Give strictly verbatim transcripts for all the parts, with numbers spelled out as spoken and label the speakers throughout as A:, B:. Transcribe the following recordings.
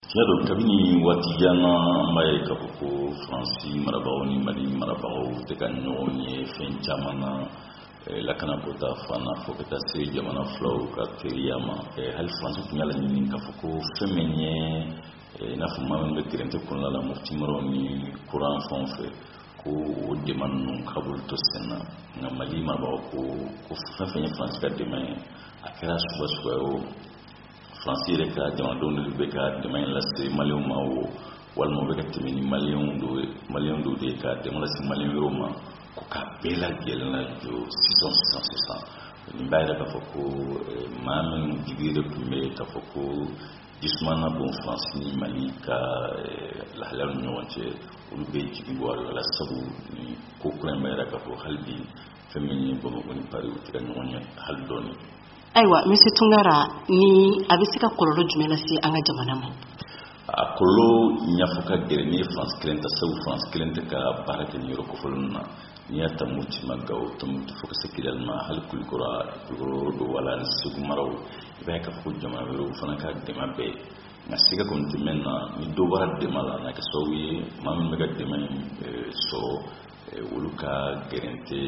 A: Tiɲɛ kabini waati janna an b'a ye k'a fɔ ko Faransi marabagaw ni Mali marabagaw tɛ ka ɲɔgɔn ye fɛn caman na lakanako ta fan na fo ka taa se jamana filaw ka teriya ma. Hali Faransi tun y'a laɲini k'a fɔ ko fɛn min ye i n'a fɔ maa min bɛ gɛrɛntɛ kɔnɔna la Mopti Maraw ni kuran fɛn o fɛ ko o dɛmɛ ninnu ka bolo to sen na nka Mali marabagaw ko ko fɛn fɛn ye Faransi ka dɛmɛ ye a kɛra suguya suguya ye o Faransi yɛrɛ ka jamanadenw de bɛ ka dɛmɛ in lase Maliyɛnw ma o walima u bɛ ka tɛmɛ ni Maliyɛnw dɔw ye Maliyɛnw dɔw de ye ka dɛmɛ lase Maliyɛn wɛrɛw ma ko k'a bɛɛ lajɛlen lajɔ sisan sisan sisan nin b'a yira k'a fɔ ko maa min jigi de tun bɛ k'a fɔ ko jisuma na bon Faransi ni Mali ka lahalaw ni ɲɔgɔn cɛ olu bɛ jigi bɔ a la sabu ni ko kura in b'a yira k'a fɔ hali bi fɛn min ye Bamakɔ ni Paris u tɛ ka ɲɔgɔn ye hali dɔɔni.
B: Ayiwa Monsieur Tunkara ni a bɛ se ka kɔlɔlɔ jumɛn lase an ka jamana ma?
A: A kɔlɔlɔ ɲɛfɔ ka gɛlɛn ni France kelen ta sabu France kelen tɛ ka baara kɛ ni yɔrɔ kofɔlen na n'i y'a ta Mopti ma Gawo Tɔnbukutu fo ka se Kidali ma hali Kulikɔrɔ Kulukɔrɔ do wala ni Segu maraw i b'a ye k'a fɔ ko jamana wɛrɛw fana ka dɛmɛ bɛɛ nka siga kɔni tɛ mɛn na ni dɔ bɔra dɛmɛ la n'a kɛ sababu ye maa min bɛ ka dɛmɛ sɔrɔ olu ka gɛrɛntɛ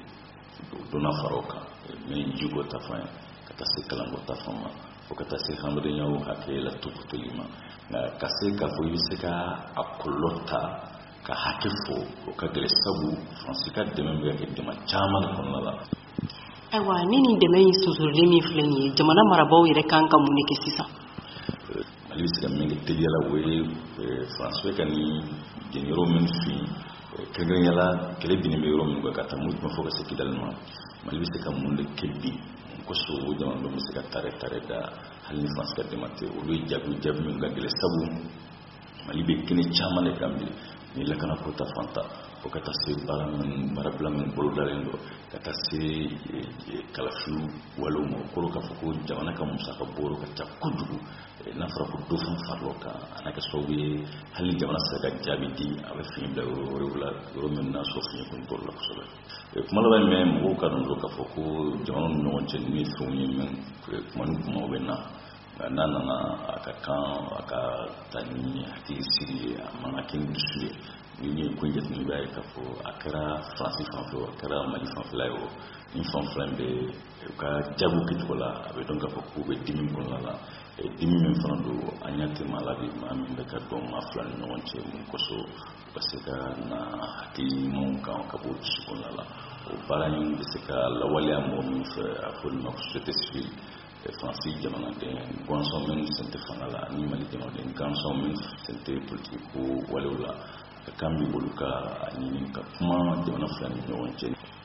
A: donna fara o kan ni jiko ta fan ye ka taa se kalanko ta fan ma fo ka taa se hamadenyaw hakɛ la toputoli ma nka ka se k'a fɔ i bɛ se ka a kɔlɔlɔ ta ka hakɛ fɔ o ka gɛlɛn sabu Faransi ka dɛmɛ bɛ ka kɛ dɛmɛ caman de kɔnɔna la.
B: Ayiwa ni nin dɛmɛ in sonsorilen min filɛ nin ye jamana marabagaw yɛrɛ kan ka mun de kɛ sisan?
A: Mali bɛ se ka min kɛ teliya la o ye Faransi bɛ ka nin jɛn yɔrɔ min fin kɛrɛnkɛrɛnnenya la kɛlɛ binnen bɛ yɔrɔ min kan ka taa Mopti fo ka se Kidali ma Mali bɛ se ka mun de kɛ bi kosɔn o jamanadenw bɛ se ka tare tare da hali ni Faransi ka dɛmɛ tɛ olu ye jaabi jaabi min ka gɛlɛn sabu Mali bɛ kɛnɛ caman de kan bi ni lakanako ta fan ta fo ka taa se baara min baarabila min bolodalen don ka taa se kalafiw walew ma o kɔrɔ k'a fɔ ko jamana ka musaka bɔ ka ca kojugu n'a fɔra ko dɔ fana far'o kan a n'a kɛ sababu ye hali ni jamana sera ka jaabi di a bɛ fiɲɛ bila yɔrɔ wɛrɛw la yɔrɔ min n'a sɔrɔ fiɲɛ kɔni bɔr'o la kosɛbɛ. Kuma laban min mɔgɔw ka dɔn k'a fɔ ko jamanaw ni ɲɔgɔn cɛ ni fɛnw ye min kuma ni kumaw bɛ na nka n'a nana a ka kan a ka taa ni hakili sigi ye a man kɛ ni dusu ye ni ye ko in jateminɛ i b'a ye k'a fɔ a kɛra Faransi fanfɛ o a kɛra Mali fanfɛla ye o ni fan fila in bɛ u ka jaabiw kɛcogo la a bɛ dɔn k'a fɔ k'u bɛ dimi kɔnɔna la dimi min fana don an y'a tɛmɛ a la bi maa min bɛ ka dɔn maa fila ni ɲɔgɔn cɛ mun kosɔn u ka se ka na hakili ɲumanw kan ka bɔ dusu kɔnɔna la o baara in bɛ se ka lawaleya mɔgɔ min fɛ a ko nin ma ko société civile Faransi jamanaden gansan min sen tɛ fanga la ni Mali jamanaden gansan min sen tɛ politiki ko walew la ka kan bɛ olu ka ɲini ka kuma jamana fila ni ɲɔgɔn cɛ.